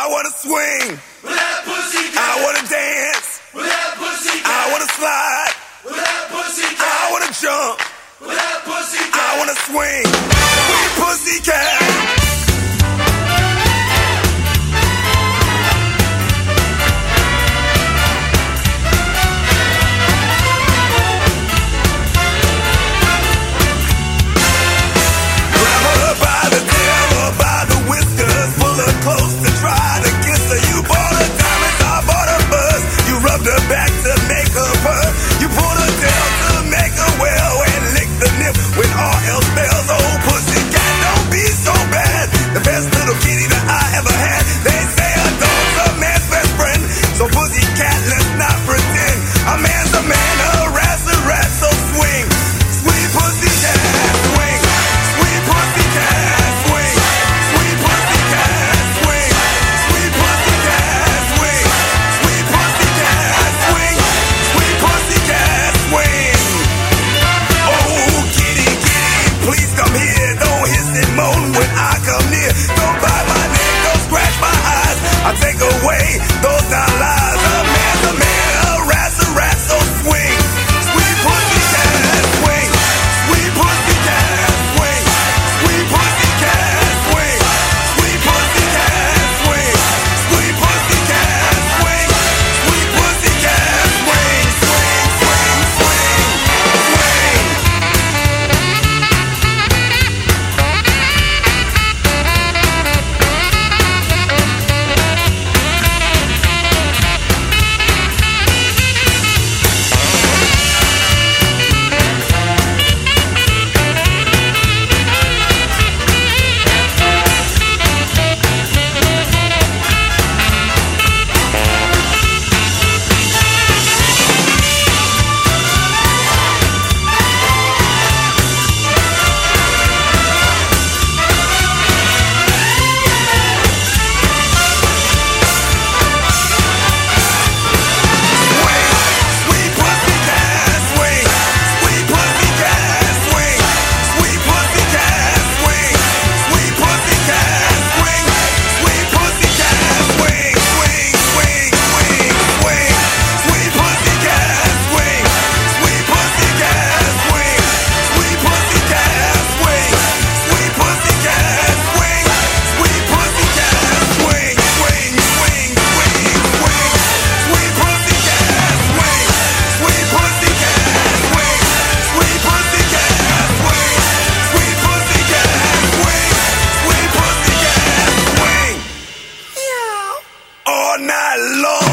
I wanna swing with that pussy cat. I wanna dance with that pussy cat. I wanna slide with that pussy cat. I wanna jump with that pussy cat. I wanna swing. Sweet pussycat. Back to make her purr. You pulled her tail to make her well and lick the nip when all else fails. Oh, pussycat, don't be so bad. The best little kitty that I ever had. They say a dog's a man's best friend. So pussycat, let's not pretend. A man's a man, a rat's a rat. So swing, sweet pussycat, swing. Sweet pussycat, swing. Sweet pussycat, swing. Sweet pussycat, swing. Sweet pussycat, swing. Sweet pussycat, swing. Oh, kitty, kitty, please come here. Don't hiss and moan when I come near. Don't bite my neck, don't scratch my eyes. I'll take away those down lies. A man's a man, a rat's a rat. So swing, sweet pussycat, swing. Sweet pussycat, swing. Sweet pussycat, swing. Sweet pussycat, swing. Sweet pussycat, swing. Sweet pussycat, swing, swing, swing, swing, swing. All night long.